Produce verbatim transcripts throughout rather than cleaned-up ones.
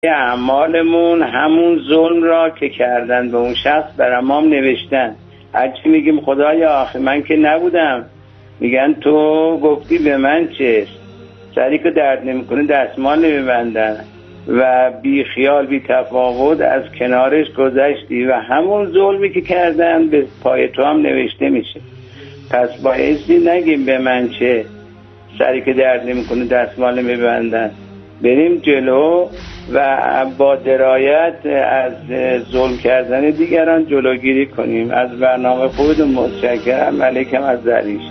اعمالمون همون ظلم را که کردن به اون شخص بر امام نوشتن. هرچی میگیم خدایا آخه من که نبودم، میگن تو گفتی به من چه، سری که درد نمیکنه دستمال نمیبندن و بی خیال بی تفاوت از کنارش گذشتی و همون ظلمی که کردن به پای تو هم نوشته میشه. پس بایستی نگیم به من چه، سری که درد نمیکنه دستمال نمیبندن. بریم جلو و با درایت از ظلم کردن دیگران جلوگیری کنیم. از برنامه خود متشکرم. ملکم از زریش.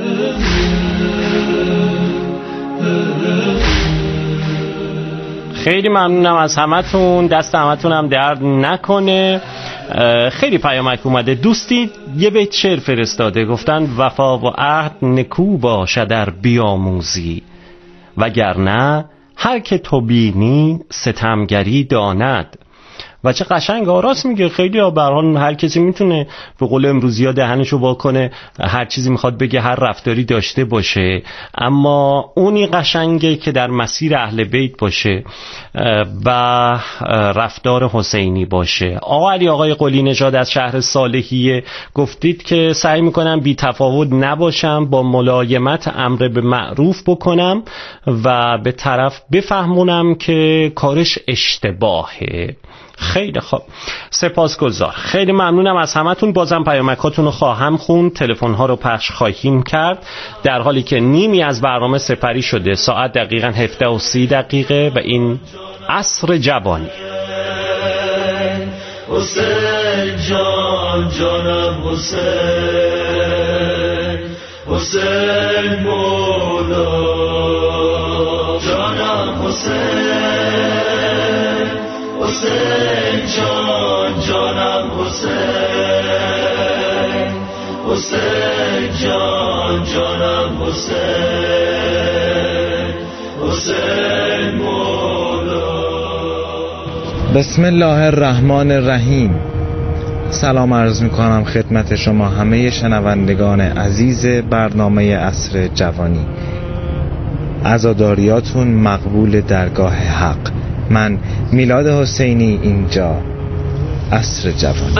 خیلی ممنونم از همتون، دست همتون هم درد نکنه. خیلی پیامک اومده. دوستی یه بیت شعر فرستاده، گفتن وفا و عهد نکو باشه در بیاموزی، وگرنه هر که تو بینی ستمگری داند. و چه قشنگ آراست میگه. خیلی ها برحال هر کسی میتونه به قول امروزی ها دهنشو واکنه، هر چیزی میخواد بگه، هر رفتاری داشته باشه، اما اونی قشنگه که در مسیر اهل بیت باشه و رفتار حسینی باشه. آقا علی آقای قلی نژاد از شهر صالحیه گفتید که سعی میکنم بی تفاوت نباشم، با ملایمت امر به معروف بکنم و به طرف بفهمونم که کارش اشتباهه. خیلی خوب، سپاسگزار. خیلی ممنونم از همتون. بازم پیامکاتون رو خواهم خوند، تلفن ها رو پخش خواهیم کرد، در حالی که نیمی از برنامه سپری شده. ساعت دقیقاً هفده و سی دقیقه و این عصر جوانی. حسین جان جانم حسین، حسین مولا جانم حسین، حسین جان جانم حسین، حسین جان جانم حسین، حسین مولا. بسم الله الرحمن الرحیم. سلام عرض می کنم خدمت شما همه شنوندگان عزیز برنامه عصر جوانی. عزاداریاتون مقبول درگاه حق. من میلاد حسینی، اینجا عصر جوانی.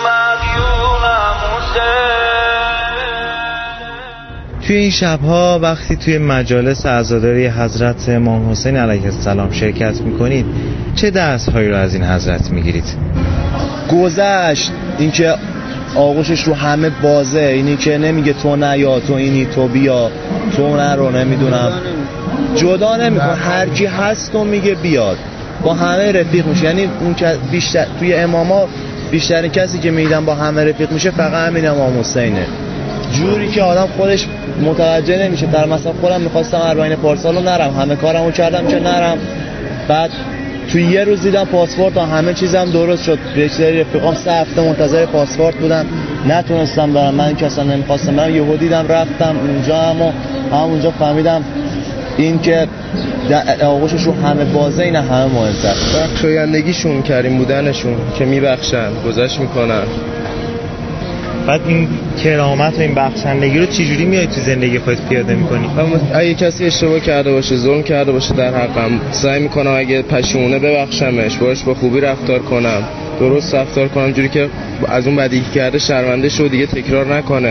توی این شبها وقتی توی مجالس عزاداری حضرت امام حسین علیه السلام شرکت میکنید، چه درس‌هایی رو از این حضرت میگیرید؟ گذشت، اینکه آغوشش رو همه بازه، اینی که نمیگه تو نه یا تو اینی تو بیا، تو نه رو نمیدونم جدا نمیکنه، هر کی هست و میگه بیاد، با همه رفیق میشه. یعنی اون که بیشتر توی اماما بیشترین کسی که میدن با همه رفیق میشه فقط همین امام حسینه. جوری که آدم خودش متوجه نمیشه. در مثلا خودم میخواستم اربعین پارسالو نرم، همه کارمو کردم که نرم، بعد توی یه روز دیدم پاسپورت و همه چیزم درست شد. به سری رفیقام سه هفته منتظر پاسپورت بودن، نتونستم برم، من که اصلا نمیخواستم برم، یهو دیدم رفتم اونجا، اما همونجا فهمیدم این که آغوشش رو همه بازه، این همه مهمتر. بخشایندگیشون، کریم بودنشون که میبخشن، گذشت میکنن. بعد این کرامت و این بخشندگی رو چجوری میای تو زندگی خودت پیاده میکنی؟ اگه کسی اشتباه کرده باشه، ظلم کرده باشه در حقم، سعی میکنم اگه پشیمونه ببخشمش، باهاش با خوبی رفتار کنم، درست رفتار کنم، جوری که از اون بدی که کرده شرمنده شو دیگه تکرار نکنه.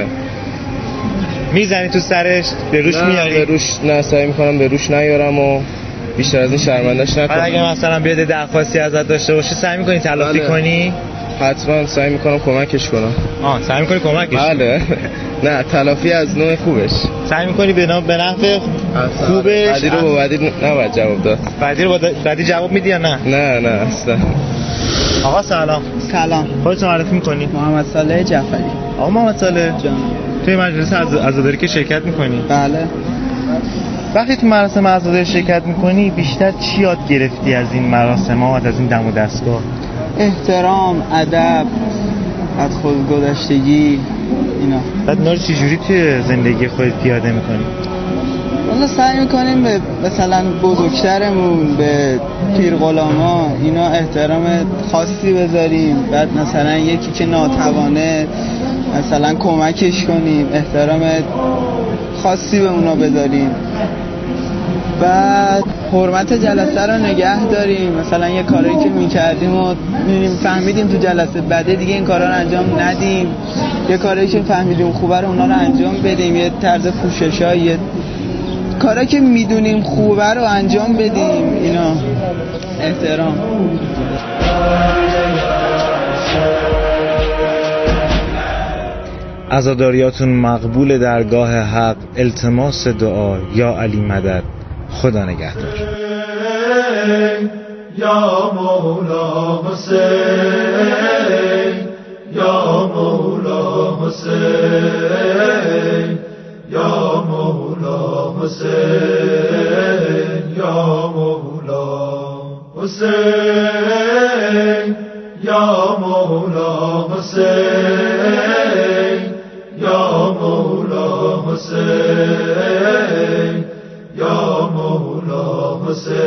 میزنی تو سرش؟ به روش میاری؟ به روش نه، سعی میکنم به روش نیارم و بیشتر از این شرمندهش نکنم. اگه مثلا بیاد درخواستی ازت داشته باشه، سعی میکنی تلافی بله. کنی؟ حتما سعی میکنم کمکش کنم. آه سعی میکنی کمکش؟ بله. نه، تلافی از نوع خوبش سعی میکنی به نوع به نفع خوبش. بعدی رو با بعدی نباید جواب داد. بعدی رو با بعدی جواب میدی یا نه؟ نه نه اصلا. آقا سلام. سلام. خودت معرفی میکنی؟ محمد صالح جعفری. آقا محمد صالح جان، توی مجلس عزاداری که شرکت میکنی؟ بله. وقتی تو مراسم عزاداری شرکت میکنی بیشتر چی یاد گرفتی از این مراسمات، از این دم و دستگاه؟ احترام، ادب، از خودگذشتگی، اینا. بعد اینا رو چجوری توی زندگی خودت پیاده میکنی؟ والا سعی میکنیم به مثلا بزرگترمون، به پیر غلاما اینا احترام خاصی بذاریم. بعد مثلا یکی که ناتوانه مثلا کمکش کنیم، احترام خاصی به اونا بذاریم. بعد حرمت جلسه رو نگه داریم. مثلا یه کاری که میکردیم و فهمیدیم تو جلسه بعده دیگه این کارا رو انجام ندیم، یه کاری که فهمیدیم خوبه رو اونا رو انجام بدیم، یه طرز پوششای، یه کاری که میدونیم خوبه رو انجام بدیم. اینا احترام. عزاداریاتون مقبول درگاه حق. التماس دعا. یا علی مدد. خدا نگهدار. یا مولا حسین، یا مولا حسین، یا مولا حسین، یا مولا حسین، یا مولا حسین، یا مولا حسین، یا مولا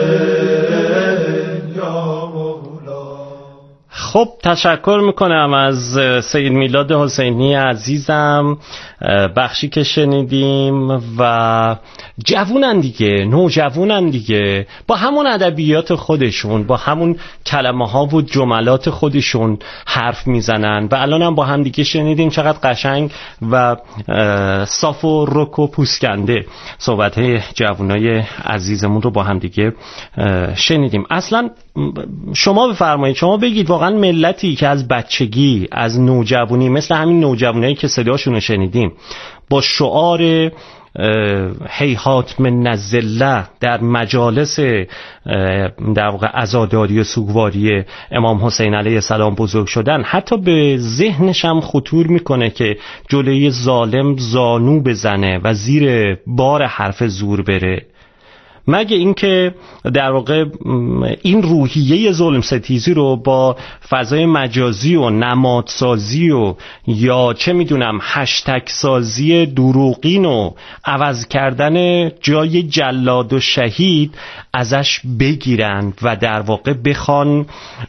حسین، یا مولا. خب تشکر میکنم از سید میلاد حسینی عزیزم. بخشی که شنیدیم و جوونن دیگه، نوجوونن دیگه، با همون ادبیات خودشون، با همون کلمه ها و جملات خودشون حرف میزنن و الان هم با هم دیگه شنیدیم چقدر قشنگ و صاف و رک و پوسکنده صحبت های جوونای عزیزمون رو با هم دیگه شنیدیم. اصلا شما بفرمایید، شما بگید واقعا ملتی که از بچگی، از نوجوانی، مثل همین نوجوانایی که صداشون رو شنیدیم، با شعار هیهات من الذله در مجالس در واقع عزاداری و سوگواری امام حسین علیه السلام بزرگ شدن، حتی به ذهنش هم خطور میکنه که جلوی ظالم زانو بزنه و زیر بار حرف زور بره، مگه اینکه در واقع این روحیه ظلم ستیزی رو با فضای مجازی و نمادسازی و یا چه میدونم هشتگ سازی دروغین و عوض کردن جای جلاد و شهید ازش بگیرند و در واقع بخوان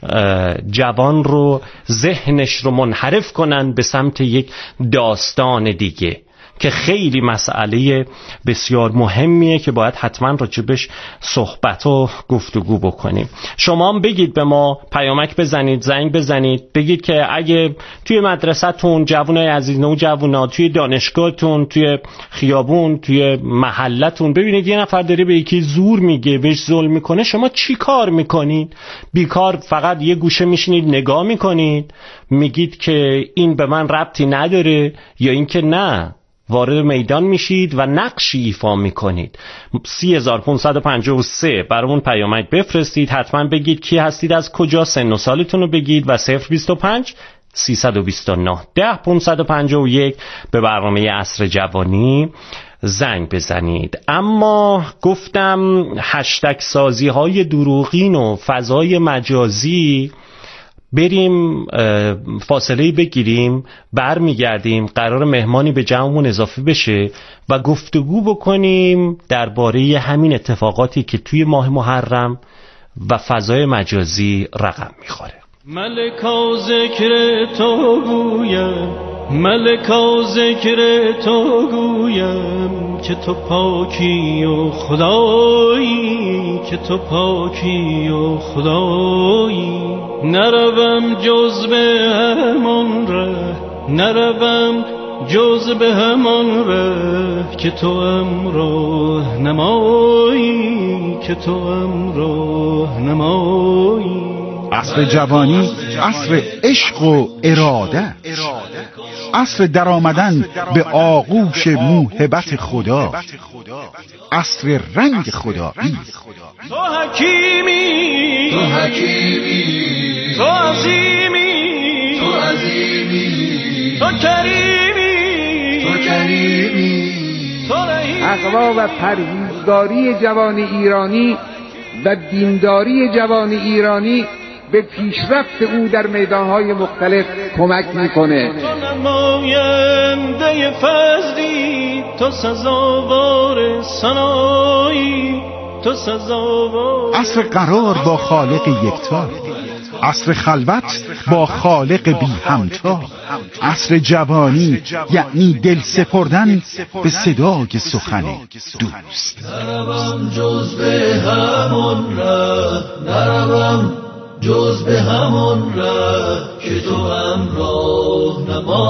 جوان رو، ذهنش رو منحرف کنن به سمت یک داستان دیگه که خیلی مسئله بسیار مهمیه که باید حتما راجبش صحبت و گفتگو بکنیم. شما هم بگید به ما، پیامک بزنید، زنگ بزنید، بگید که اگه توی مدرسه‌تون جوانای عزیز، نو جوانا، توی دانشگاهتون، توی خیابون، توی محلتون ببینید یه نفر داره به یکی زور میگه، بهش ظلم میکنه، شما چی کار میکنید؟ بیکار فقط یه گوشه میشینید نگاه میکنید، میگید که این به من ربطی نداره، یا اینکه نه وارد میدان میشید و نقشی ایفا میکنید؟ سی هزار و پانصد و پنجاه و سه برامون پیامک بفرستید، حتما بگید کی هستید، از کجا، سن و سالتون رو بگید و صفر بیست و پنج سیصد و بیست و نه ده پانصد و پنجاه و یک به برنامه عصر جوانی زنگ بزنید. اما گفتم هشتگ سازی های دروغین و فضای مجازی، بریم فاصله بگیریم، برمیگردیم، قرار مهمانی به جمعمون اضافه بشه و گفتگو بکنیم درباره همین اتفاقاتی که توی ماه محرم و فضای مجازی رقم میخوره. ملکا ذکر تو گویم، ملکا ذکر تو گویم که تو پاکی و خدایی، که تو پاکی و خدایی. نروم جز به همان ره، نروم جز به همان ره که تو امراه نمایی، که تو امراه نمایی. عصر جوانی عصر عشق و اراده، عصر در آمدن به آغوش موهبت خدا، عصر رنگ خدایی. تو حکیمی، تو حکیمی، تو عظیمی، تو عظیمی، تو کریمی، تو کریمی، تو رحیمی. تقوا و پرهیزگاری جوان ایرانی و دینداری جوان ایرانی به پیشرفت او در میدانهای مختلف کمک میکنه. تو نماینده فضلی، تو سزاوار ثنایی، تو سزاوار. عصر قرار با خالق یکتا، عصر خلوت با خالق بی همتا، عصر جوانی یعنی دل سپردن به صدای سخن دوست. نروم جز به همون ره، نروم جز به همون ره که تو همراه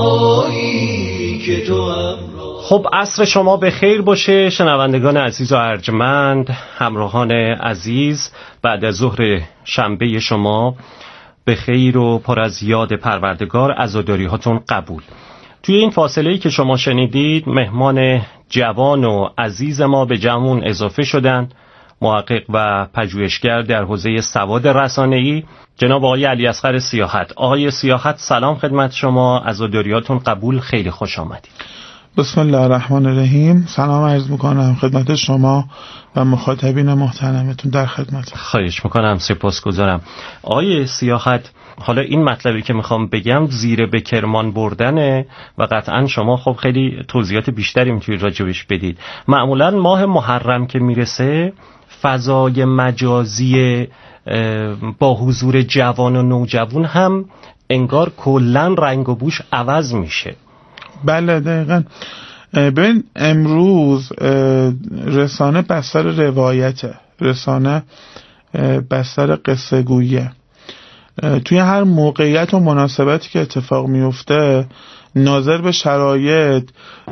نمایی، که تو همراه. خب عصر شما به خیر باشه شنوندگان عزیز و ارجمند، همراهان عزیز. بعد از ظهر شنبه شما به خیر و پر از یاد پروردگار، عزاداری هاتون قبول. توی این فاصله‌ای که شما شنیدید مهمان جوان و عزیز ما به جمعون اضافه شدن، محقق و پژوهشگر در حوزه سواد رسانه‌ای جناب آقای علیاصغر سیاحت. آقای سیاحت سلام خدمت شما، عزاداریاتون قبول، خیلی خوش آمدید. بسم الله الرحمن الرحیم. سلام عرض میکنم خدمت شما و مخاطبین محترمتون، در خدمت. خواهش میکنم، سپاسگزارم. آقای سیاحت، حالا این مطلبی که میخوام بگم زیر به کرمان بردنه و قطعا شما خب خیلی توضیحات بیشتری میتونید راجبش بدید. معمولا ماه محرم که میرسه فضای مجازی با حضور جوان و نوجوان هم انگار کلن رنگ و بوش عوض میشه. بله دقیقا. ببین امروز رسانه بستر روایته، رسانه بستر قصه گویه. توی هر موقعیت و مناسبتی که اتفاق میفته ناظر به شرایط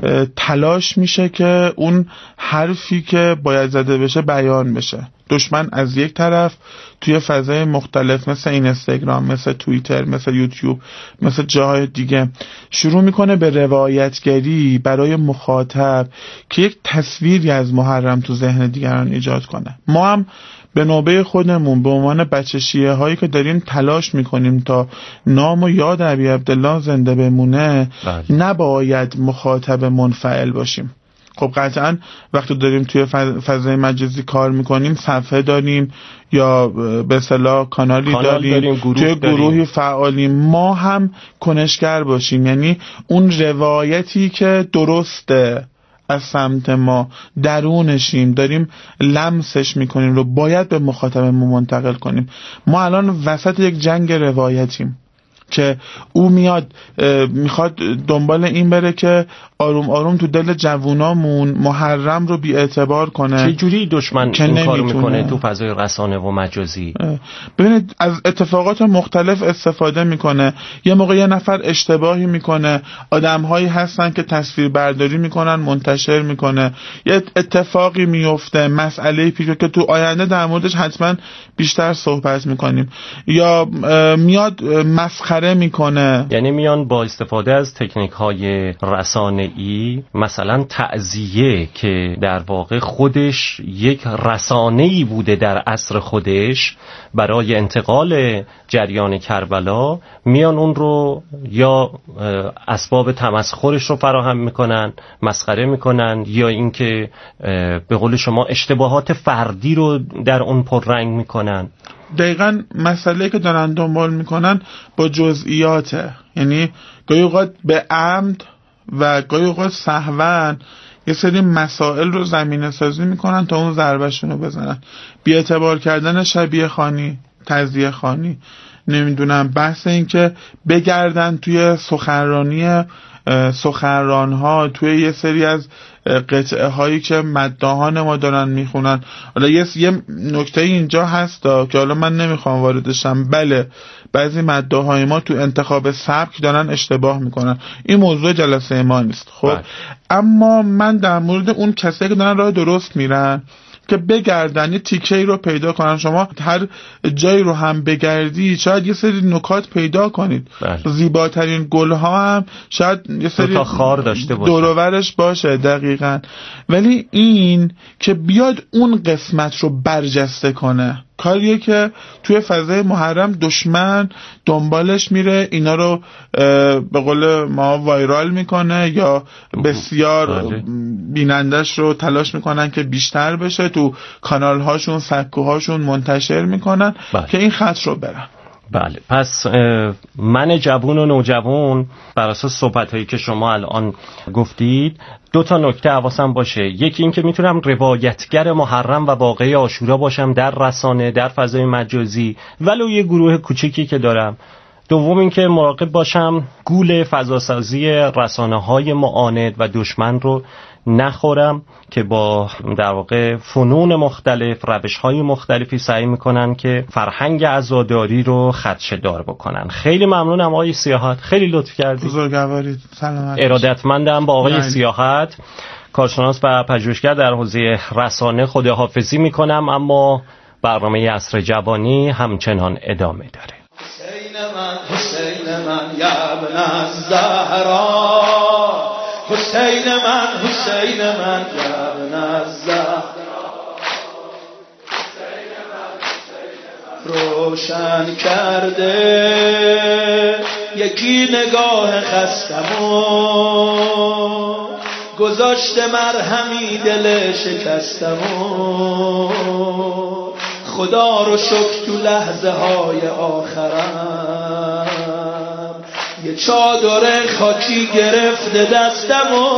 تلاش میشه که اون حرفی که باید زده بشه بیان بشه. دشمن از یک طرف توی فضای مختلف مثل اینستاگرام، مثل توییتر، مثل یوتیوب، مثل جاهای دیگه شروع میکنه به روایتگری برای مخاطب که یک تصویری از محرم تو ذهن دیگران ایجاد کنه. ما هم به نوبه خودمون به عنوان بچه شیعه هایی که داریم تلاش میکنیم تا نام و یاد ابی عبدالله زنده بمونه، نباید مخاطب منفعل باشیم. خب قطعا وقتی داریم توی فضای مجازی کار میکنیم صفحه داریم یا به اصطلاح کانالی کانال داریم, داریم گروه توی داریم. گروهی فعالیم. ما هم کنشگر باشیم، یعنی اون روایتی که درسته از سمت ما درونشیم داریم لمسش میکنیم رو باید به مخاطبمون منتقل کنیم. ما الان وسط یک جنگ روایتیم که او میاد میخواد دنبال این بره که آروم آروم تو دل جوونامون محرم رو بی اعتبار کنه. چه جوری دشمن این کارو میکنه تو فضای رسانه و مجازی؟ ببینید از اتفاقات مختلف استفاده میکنه. یه موقع یه نفر اشتباهی میکنه، آدمهایی هستن که تصویر برداری میکنن منتشر میکنه، یه اتفاقی میفته، مسئله پیش که تو آینده در موردش حتما بیشتر صحبت میکنیم، یا میاد مسخره میکنه. یعنی میان با استفاده از تکنیک های رسانه‌ای، مثلا تعزیه که در واقع خودش یک رسانه‌ای بوده در عصر خودش برای انتقال جریان کربلا، میان اون رو یا اسباب تمسخرش رو فراهم میکنن، مسخره میکنن، یا اینکه به قول شما اشتباهات فردی رو در اون پررنگ میکنن. دقیقاً مسئله که دارن دنبال میکنن با جزئیاته، یعنی گاهی اوقات به عمد و گاهی اوقات سهواً یه سری مسائل رو زمینه سازی میکنن تا اون ضربه‌شون رو بزنن. بی اعتبار کردن شبیه خانی، تزیه خانی، نمیدونم بحث این که بگردن توی سخنرانی سخنران‌ها توی یه سری از قطعه هایی که مداحان ما دارن میخونن. حالا یه یه نکته اینجا هست که حالا من نمیخوام واردشم. بله بعضی مداحای ما تو انتخاب سبک دارن اشتباه میکنن، این موضوع جلسه ما نیست. خب بله. اما من در مورد اون کسایی که دارن راه درست میرن که بگردن یه تیکه‌ای رو پیدا کنن. شما هر جایی رو هم بگردی شاید یه سری نکات پیدا کنید. بله. زیباترین گل‌ها هم شاید یه سری خار داشته باشه، دور و برش باشه. دقیقاً. ولی این که بیاد اون قسمت رو برجسته کنه، کاریه که توی فضای محرم دشمن دنبالش میره، اینا رو به قول ما وایرال میکنه یا بسیار بینندش رو تلاش میکنن که بیشتر بشه، تو کانال هاشون سکوهاشون منتشر میکنن بله. که این خط رو برن. بله، پس من جوون و نوجوان بر اساس صحبت‌هایی که شما الان گفتید دو تا نکته حواسم باشه. یکی این که میتونم روایتگر محرم و واقعی عاشورا باشم در رسانه، در فضای مجازی، ولو یه گروه کوچیکی که دارم. دوم این که مراقب باشم گول فضاسازی رسانه‌های معاند و دشمن رو نخورم که با در واقع فنون مختلف، روش‌های مختلفی سعی میکنن که فرهنگ عزاداری رو خدشه‌دار بکنن. خیلی ممنونم آقای سیاحت، خیلی لطف کردید. بزرگوارید. سلامت. ارادتمندم با آقای یعنی. سیاحت، کارشناس و پژوهشگر در حوزه رسانه، خداحافظی میکنم، اما برنامه عصر جوانی همچنان ادامه داره. حسین من حسین من یا ابن الزهرا، حسین من حسین من یا ابن الزهرا، روشن کرده یکی نگاه خستمو، گذاشته مرهمی دل شکستمو، خدا رو شکر تو لحظه های آخرم یه چادر خاکی گرفته دستمو،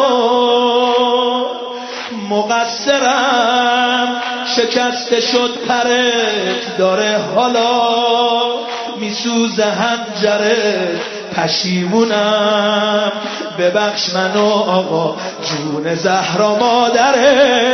مقصرم شکسته شد پرت داره حالا میسوزه هنجره، پشیمونم ببخش منو آقا جون زهرا مادرت،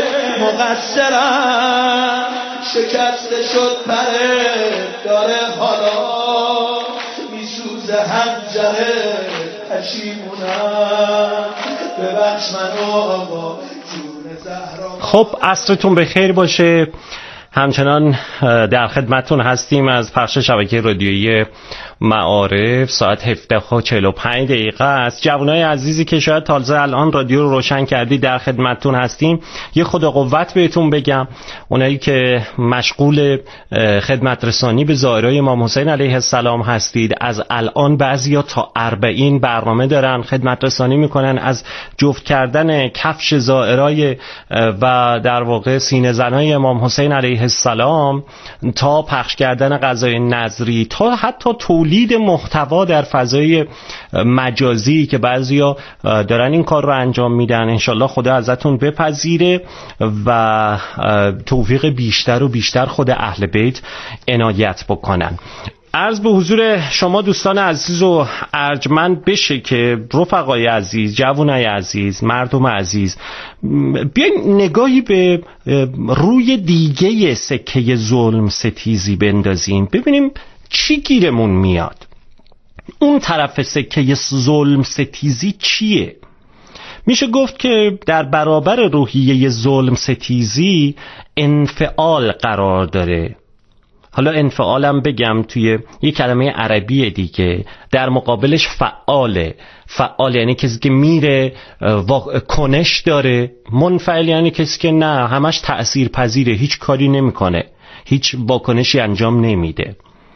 مقصرم شکسته شد پرت داره حالا میسوزه هنجره، پشیمونم ببخش منو آقا جون زهرا. خب عصرتون بخیر باشه. همچنان در خدمتون هستیم از پخش شبکه رادیویی معارف. ساعت هفده و چهل و پنج دقیقه است. جوانای عزیزی که شاید تازه الان رادیو رو روشن کردی در خدمتون هستیم. یه خدا قوت بهتون بگم، اونایی که مشغول خدمت رسانی به زائرای امام حسین علیه السلام هستید، از الان بعضیا تا اربعین برنامه دارن خدمت رسانی میکنن، از جفت کردن کفش زائرای و در واقع سینه زنای امام حسین علیه السلام تا پخش کردن غذای نظری، تا حتی تولید محتوا در فضای مجازی که بعضیا دارن این کار رو انجام میدن. انشالله خدا ازتون بپذیره و توفیق بیشتر و بیشتر خود اهل بیت عنایت بکنن. عرض به حضور شما دوستان عزیز و ارجمند بشه که رفقای عزیز، جوانای عزیز، مردم عزیز، بیاین نگاهی به روی دیگه سکه ظلم ستیزی بندازیم، ببینیم چی گیرمون میاد. اون طرف سکه ظلم ستیزی چیه؟ میشه گفت که در برابر روحیه ظلم ستیزی انفعال قرار داره. حالا انفعالم بگم توی یک کلمه عربی دیگه، در مقابلش فعاله. فعال یعنی کسی که میره کنش داره. منفعل یعنی کسی که نه، همش تأثیر پذیره، هیچ کاری نمیکنه، هیچ واکنشی انجام نمیده.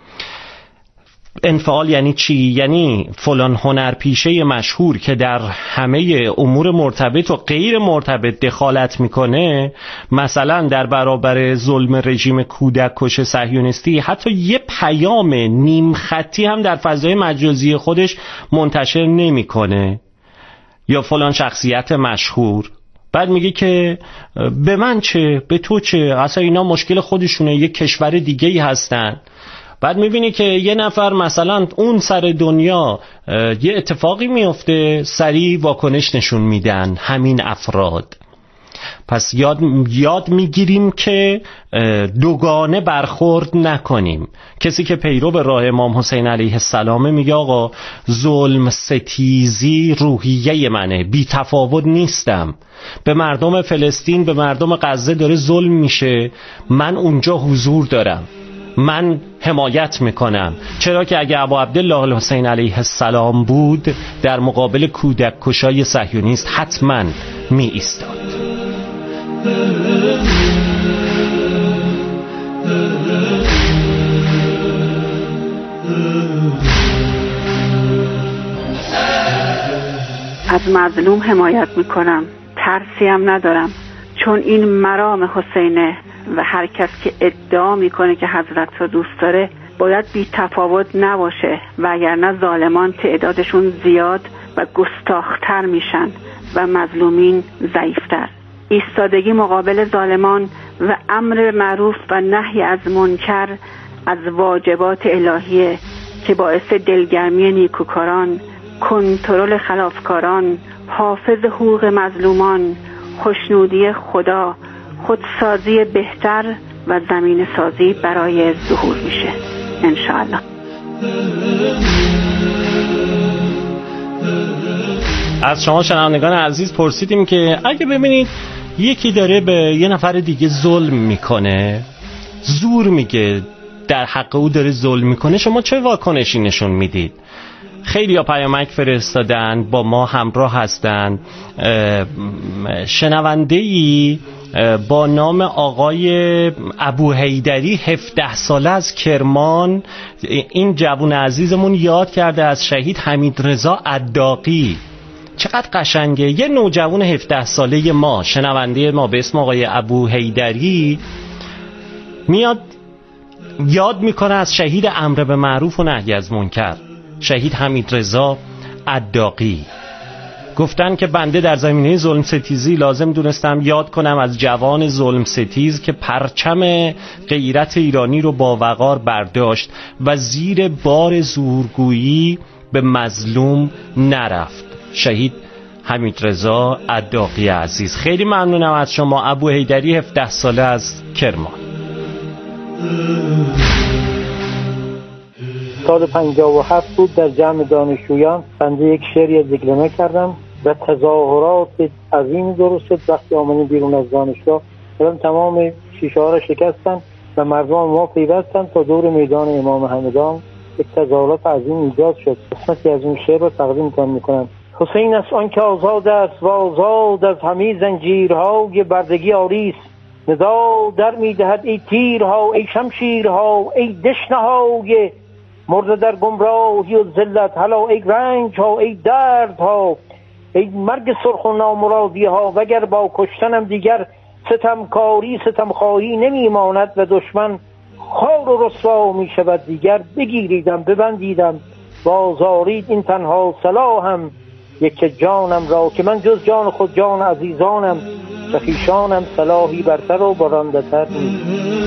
انفعال یعنی چی؟ یعنی فلان هنرپیشه مشهور که در همه امور مرتبط و غیر مرتبط دخالت میکنه، مثلا در برابر ظلم رژیم کودک کش صهیونیستی حتی یه پیام نیم خطی هم در فضای مجازی خودش منتشر نمیکنه. یا فلان شخصیت مشهور بعد میگه که به من چه، به تو چه، اصلا اینا مشکل خودشونه، یه کشور دیگه‌ای هستن. بعد میبینی که یه نفر مثلا اون سر دنیا یه اتفاقی میفته، سریع واکنش نشون میدن همین افراد. پس یاد, یاد میگیریم که دوگانه برخورد نکنیم. کسی که پیرو به راه امام حسین علیه السلام میگه آقا ظلم ستیزی روحیه منه، بی تفاوت نیستم، به مردم فلسطین، به مردم غزه داره ظلم میشه، من اونجا حضور دارم، من حمایت میکنم. چرا که اگه ابو عبدالله الحسین علیه السلام بود در مقابل کودک کشای صهیونیست حتما می ایستاد. از مظلوم حمایت میکنم، ترسی هم ندارم، چون این مرام حسینه و هر کس که ادعا میکنه که حضرت رو دوست داره باید بی تفاوت نباشه، وگرنه ظالمان تعدادشون زیاد و گستاختر میشن و مظلومین ضعیفتر. ایستادگی مقابل ظالمان و امر معروف و نهی از منکر از واجبات الهیه که باعث دلگرمی نیکوکاران، کنترل خلافکاران، حافظ حقوق مظلومان، خوشنودی خدا، خودسازی بهتر و زمین سازی برای ظهور میشه انشاءالله. از شما شنوندگان عزیز پرسیدیم که اگه ببینید یکی داره به یه نفر دیگه ظلم میکنه، زور میگه، در حق او داره ظلم میکنه، شما چه واکنشی نشون میدید؟ خیلی ها پیامک فرستادن، با ما همراه هستند. شنونده‌ای با نام آقای ابو حیدری هفده ساله از کرمان، این جوون عزیزمون یاد کرده از شهید حمیدرضا عداقی. چقدر قشنگه، یه نوجوان هفده ساله ما، شنونده ما به اسم آقای ابو حیدری میاد یاد میکنه از شهید امر به معروف و نهی از منکر، شهید حمیدرضا عداقی. گفتن که بنده در زمینه ظلم ستیزی لازم دونستم یاد کنم از جوان ظلم ستیز که پرچم غیرت ایرانی رو با وقار برداشت و زیر بار زورگویی به مظلوم نرفت. شهید حمیدرضا عداقی عزیز، خیلی ممنونم از شما ابو حیدری هفده ساله از کرمان. سال پنجاه و هفت بود، در جمع دانشجویان بنده یک شعری دکلمه کردم و تظاهرات عظیم درست شد. وقتی آمدیم بیرون از دانشگاه برام تمام شیشه ها را شکستن و مردم ما پیوستن تا دور میدان امام همدان. یک تظاهرات عظیم ایجاد شد. قسمتی از اون شعر را تقدیم میکنم. حسین است آن که آزاد است و آزاد از همه زنجیرهای بردگی آریست. ندا در میدهد ای تیرها، ای شمشیرها، ای دشنه‌های مرده در گمراهی و ذلت، هلا ای رنج ها، ای درد ها، ای مرگ سرخ و نامرادی ها. وگر با کشتنم دیگر ستمکاری ستمخواهی نمی ماند و دشمن خار و رسوا می شود دیگر. بگیریدم ببندیدم بازارید این تنها صلاحم یک جانم را، که من جز جان خود جان عزیزانم و خویشانم صلاحی برتر و برنده تر نیست.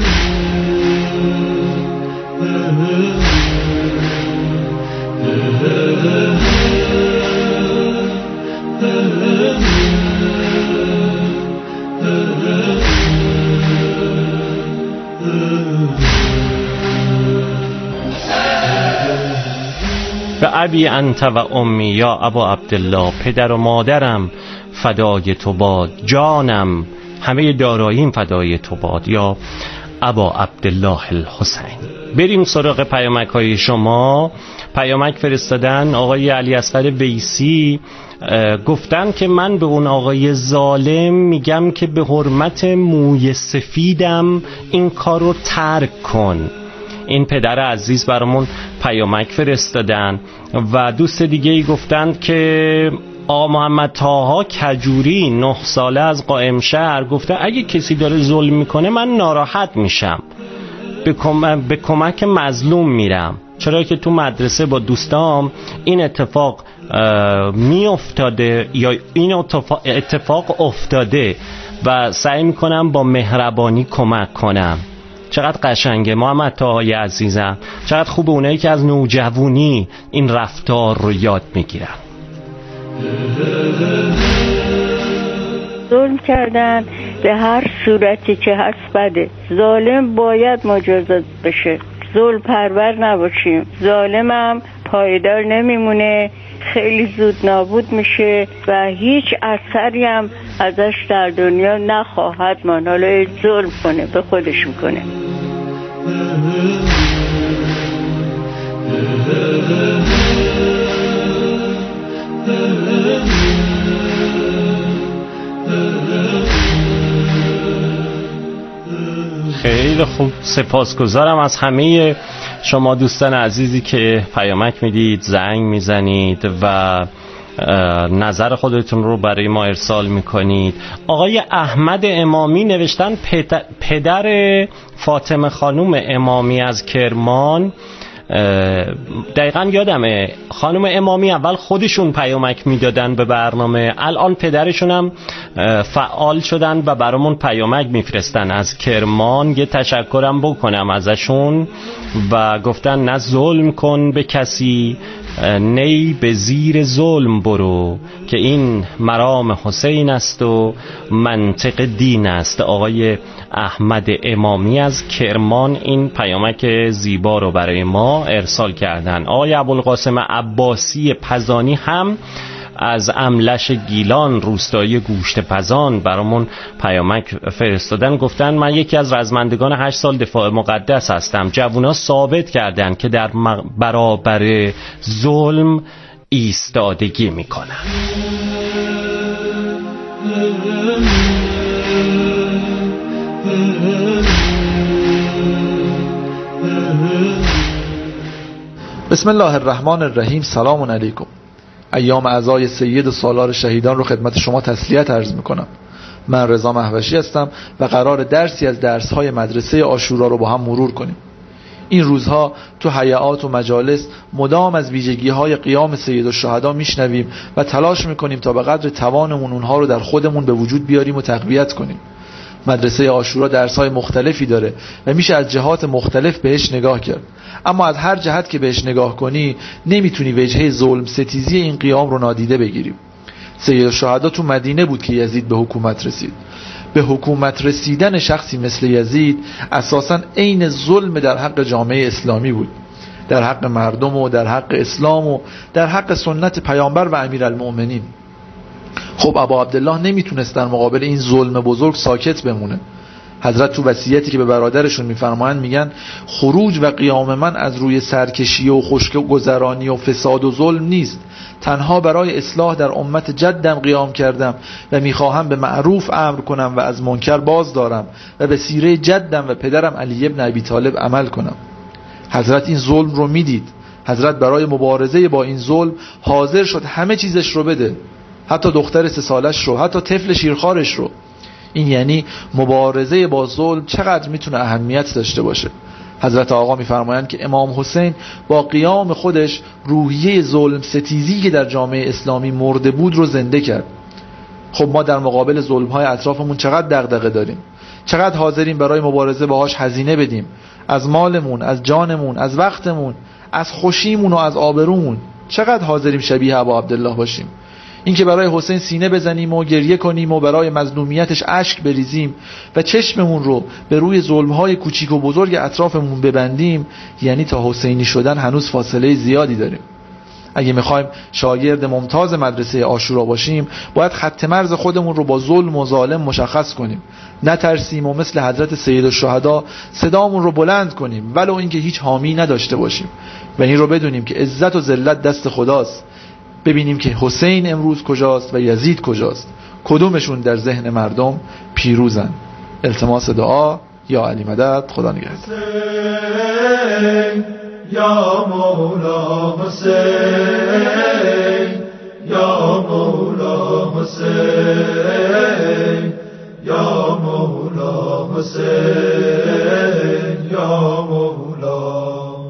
به ابی انت و امی یا ابا عبدالله، پدر و مادرم فدای تو باد، جانم همه داراییم فدای تو باد یا ابا عبدالله الحسین. بریم سراغ پیامک های شما. پیامک فرستادن آقای علی اصغر ویسی، گفتن که من به اون آقای ظالم میگم که به حرمت موی سفیدم این کار رو ترک کن. این پدر عزیز برامون پیامک فرستادن. و دوست دیگه ای گفتند که آقا محمد طاها کجوری نه ساله از قائم شهر گفته اگه کسی داره ظلم میکنه من ناراحت میشم، به, کم... به کمک مظلوم میرم، چرا که تو مدرسه با دوستام این اتفاق می افتاده یا این اتفاق, اتفاق افتاده و سعی میکنم با مهربانی کمک کنم. چقدر قشنگه محمد طاهای عزیزم، چقدر خوبه اونایی که از نوجوانی این رفتار رو یاد میگیرن. ظلم کردن به هر صورتی که هست بده. ظالم باید مجازات بشه، ظلم پرور نباشیم. ظالمم پایدار نمیمونه، خیلی زود نابود میشه و هیچ اثری هم ازش در دنیا نخواهد ماند. حالا ظلم کنه به خودش میکنه. خیلی خوب، سپاسگزارم از همه شما دوستان عزیزی که پیامک میدید، زنگ میزنید و نظر خودتون رو برای ما ارسال میکنید. آقای احمد امامی نوشتن پدر فاطمه خانوم امامی از کرمان، دقیقا یادمه خانم امامی اول خودشون پیامک میدادن به برنامه، الان پدرشون هم فعال شدن و برامون پیامک میفرستن از کرمان. یه تشکرم بکنم ازشون و گفتن نه ظلم کن به کسی نی به زیر ظلم برو که این مرام حسین است و منطق دین است. آقای احمد امامی از کرمان این پیامک زیبا رو برای ما ارسال کردن. آقای ابوالقاسم عباسی پزانی هم از املش گیلان روستایی گوشت پزان برامون پیامک فرستادن، گفتن من یکی از رزمندگان هشت سال دفاع مقدس هستم. جوونا ثابت کردن که در برابر ظلم ایستادگی میکنن. بسم الله الرحمن الرحیم. سلام علیکم. ایام اعزای سید و سالار شهیدان رو خدمت شما تسلیت عرض میکنم. من رضا مهوشی هستم و قرار درسی از درسهای مدرسه عاشورا رو با هم مرور کنیم. این روزها تو حیات و مجالس مدام از ویژگی‌های قیام سید الشهدا میشنویم و تلاش میکنیم تا به قدر توانمون اونها رو در خودمون به وجود بیاریم و تقویت کنیم. مدرسه عاشورا درس‌های مختلفی داره و میشه از جهات مختلف بهش نگاه کرد، اما از هر جهت که بهش نگاه کنی نمیتونی وجهه ظلم ستیزی این قیام رو نادیده بگیریم. سید الشهدا تو مدینه بود که یزید به حکومت رسید. به حکومت رسیدن شخصی مثل یزید اساساً عین ظلم در حق جامعه اسلامی بود، در حق مردم و در حق اسلام و در حق سنت پیامبر و امیرالمؤمنین. خب ابا عبدالله نمیتونست در مقابل این ظلم بزرگ ساکت بمونه. حضرت تو وصیتی که به برادرشون میفرمایند میگن خروج و قیام من از روی سرکشی و خشک‌گذرانی و فساد و ظلم نیست، تنها برای اصلاح در امت جدم قیام کردم و میخواهم به معروف امر کنم و از منکر باز دارم و به سیره جدم و پدرم علی ابن ابی طالب عمل کنم. حضرت این ظلم رو میدید. حضرت برای مبارزه با این ظلم حاضر شد همه چیزش رو بده، حتی دختر سه سالش رو، حتی طفل شیرخوارش رو. این یعنی مبارزه با ظلم چقدر میتونه اهمیت داشته باشه. حضرت آقا میفرمایند که امام حسین با قیام خودش روحیه ظلم ستیزی که در جامعه اسلامی مرده بود رو زنده کرد. خب ما در مقابل ظلم‌های اطرافمون چقدر دغدغه داریم، چقدر حاضریم برای مبارزه باهاش هزینه بدیم، از مالمون، از جانمون، از وقتمون، از خوشیمون و از آبرومون. چقدر حاضریم شبیه ابا عبدالله باشیم، اینکه برای حسین سینه بزنیم و گریه کنیم و برای مظلومیتش اشک بریزیم و چشممون رو به روی ظلم‌های کوچیک و بزرگ اطرافمون ببندیم، یعنی تا حسینی شدن هنوز فاصله زیادی داریم. اگه میخوایم شاگرد ممتاز مدرسه عاشورا باشیم باید خط مرز خودمون رو با ظلم و ظالم مشخص کنیم، نترسیم و مثل حضرت سید الشهدا صدامون رو بلند کنیم ولو اینکه هیچ حامی نداشته باشیم و این رو بدونیم که عزت و ذلت دست خداست. ببینیم که حسین امروز کجاست و یزید کجاست، کدومشون در ذهن مردم پیروزن. التماس دعا. یا علی مدد. خدا نگهدار. یا مولا حسین، یا مولا حسین، یا مولا حسین، یا مولا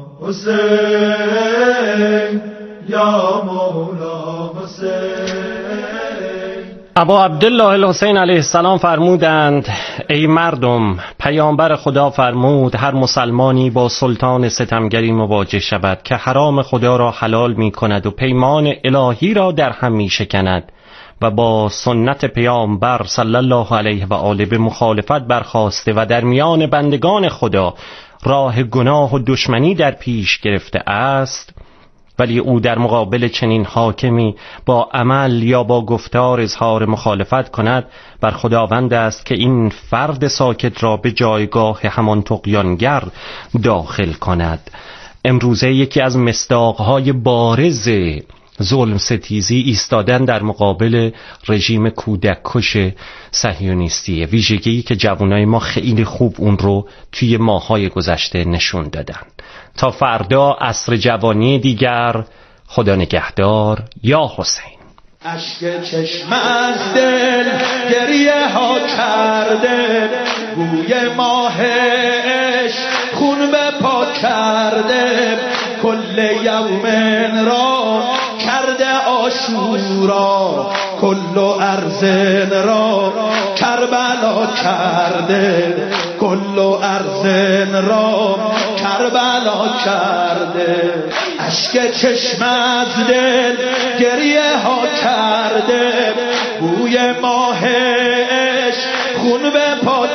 حسین، یا مولا حسین. ابا عبدالله الحسین علیه السلام فرمودند ای مردم، پیامبر خدا فرمود هر مسلمانی با سلطان ستمگری مواجه شود که حرام خدا را حلال می کند و پیمان الهی را در هم می شکند و با سنت پیامبر صلی الله علیه و آله به مخالفت برخاسته و در میان بندگان خدا راه گناه و دشمنی در پیش گرفته است، ولی او در مقابل چنین حاکمی با عمل یا با گفتار اظهار مخالفت کند، بر خداوند است که این فرد ساکت را به جایگاه همان طغیانگر داخل کند. امروزه یکی از مصداقهای بارز ظلم ستیزی ایستادن در مقابل رژیم کودک کش صهیونیستیه، ویژگی که جوانای ما خیلی خوب اون رو توی ماهای گذشته نشون دادن. تا فردا عصر جوانی دیگر، خدا نگهدار. یا حسین. اشک چشم از دل گریه ها کرده، بوی ماه عشق خون به پا کرده، کل یومن را کرده آشورا، کل ارزن را کربلا کرده، کل ارزن را کربلا کرده. اشک چشم از دل گریه ها کرده، بوی ماه عشق خون به پا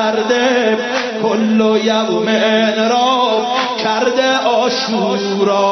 کرده، کل یومن را کرده آشورا.